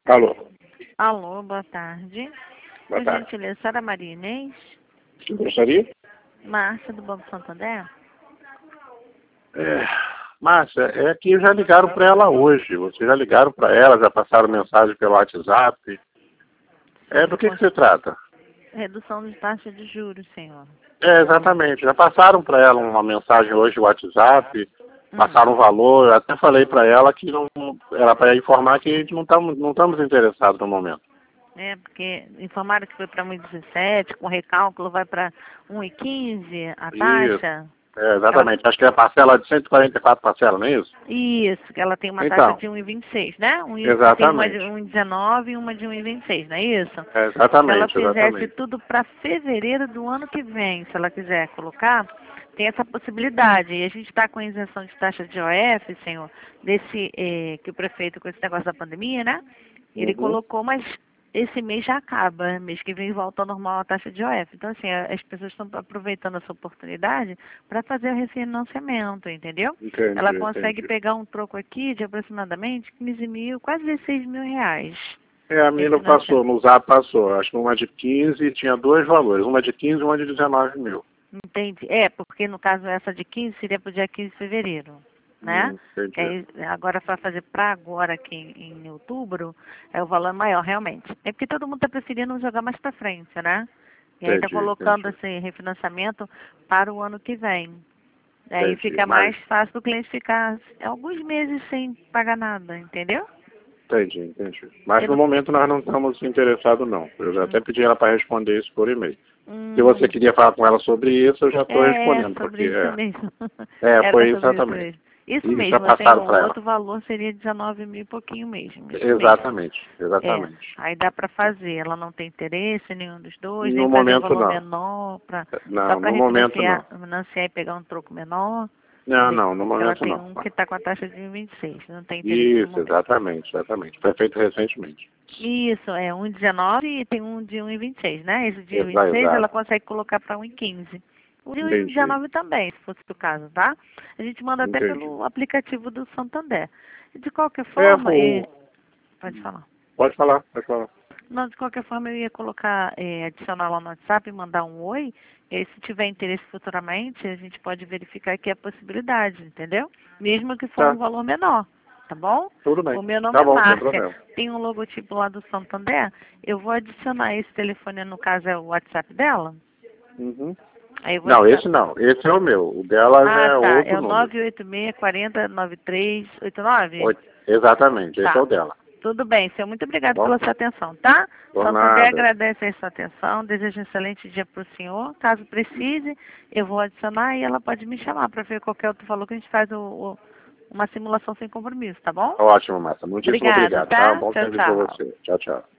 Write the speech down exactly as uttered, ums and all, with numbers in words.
Alô. Alô, boa tarde. Boa Por tarde. gentileza, Sara Maria Inês, Você gostaria? Márcia do Banco Santander. É, Márcia, é que já ligaram para ela hoje. Vocês já ligaram para ela, já passaram mensagem pelo WhatsApp. É, do que, que se trata? Redução de taxa de juros, senhor. É, exatamente. Já passaram para ela uma mensagem hoje no WhatsApp, passaram um valor. Eu até falei para ela que não era para informar que a gente não estamos não estamos interessados no momento. É, porque informaram que foi para um vírgula dezessete, com recálculo vai para um vírgula quinze a Isso. taxa. É, exatamente. Acho que é a parcela de cento e quarenta e quatro parcelas, não é isso? Isso, que ela tem uma Então, taxa de um vírgula vinte e seis, né? Um, tem uma de exatamente. um vírgula dezenove e uma de um vírgula vinte e seis, não é isso? É, Se ela exatamente, fizesse exatamente. tudo para fevereiro do ano que vem, se ela quiser colocar, tem essa possibilidade. E a gente está com a isenção de taxa de O F, senhor, desse, eh, que o prefeito, com esse negócio da pandemia, né? Ele Uhum. colocou, mas esse mês já acaba, mês que vem volta ao normal a taxa de O F. Então, assim, as pessoas estão aproveitando essa oportunidade para fazer o refinanciamento, entendeu? Entendi, Ela consegue entendi. pegar um troco aqui de aproximadamente quinze mil, quase dezesseis mil reais. É, a menina passou, no Zap passou. Acho que uma de quinze tinha dois valores, uma de quinze e uma de dezenove mil. Entendi. É, porque no caso essa de quinze seria para o dia quinze de fevereiro, né? Hum, entendi. Que aí, agora para fazer para agora aqui em, em outubro, é o valor maior realmente. É porque todo mundo está preferindo jogar mais para frente, né? E aí está Entendi, colocando entendi. esse refinanciamento para o ano que vem. Aí Entendi, fica mas... mais fácil do cliente ficar alguns meses sem pagar nada, entendeu? Entendi, entendi. Mas Eu no não... momento nós não estamos interessados, não. Eu já até Hum, pedi ela para responder isso por e-mail. Se você hum, queria falar com ela sobre isso, eu já estou é respondendo, porque sobre isso é, mesmo. é, Era foi sobre isso exatamente. mesmo. Isso E já mesmo, assim, passaram o para ela. outro valor seria dezenove mil e pouquinho mesmo, isso mesmo. Exatamente, É, exatamente. aí dá para fazer. Ela não tem interesse em nenhum dos dois, nem No fazer um momento valor não. menor, pra, só Não, para no momento refinanciar não. refinanciar e pegar um troco menor. Não, Bem, não, no ela momento tem não. um que está com a taxa de vinte e seis, não tem interesse no Isso, momento. exatamente, exatamente. Foi feito recentemente. Isso, é um vírgula dezenove e tem um de um vírgula vinte e seis, né? Esse de vinte e Exato, seis ela exato. consegue colocar para um vírgula quinze. O de um vírgula Entendi, dezenove também, se fosse o caso, tá? A gente manda até entendi. pelo aplicativo do Santander. De qualquer É, forma, o... é... pode falar. Pode falar, pode falar. Não, de qualquer forma eu ia colocar, é, adicionar lá no WhatsApp e mandar um oi. E aí, se tiver interesse futuramente, a gente pode verificar aqui a possibilidade, entendeu? Mesmo que for Tá, um valor menor, tá bom? tudo bem. O meu nome Tá é bom, sem Márcia. problema. Tem um logotipo lá do Santander. Eu vou adicionar esse telefone, no caso é o WhatsApp dela. Uhum. Aí eu vou Não, adicionar. esse não. Esse é o meu. O dela já Ah, é tá. outro É o número. nove oito seis, quatro zero, nove três oito nove? Oito. Exatamente, esse é Tá. o dela. Tudo bem, senhor. Muito Tá obrigada bom? pela sua atenção, tá? Por Santander nada. agradece a sua atenção. Desejo um excelente dia para o senhor. Caso precise, eu vou adicionar e ela pode me chamar para ver qualquer outro valor que a gente faz o, o, uma simulação sem compromisso, tá bom? Ótimo, Márcia. Muitíssimo Obrigada, obrigado, tá? tá? Bom Tchau, serviço para tchau. você. Tchau, tchau.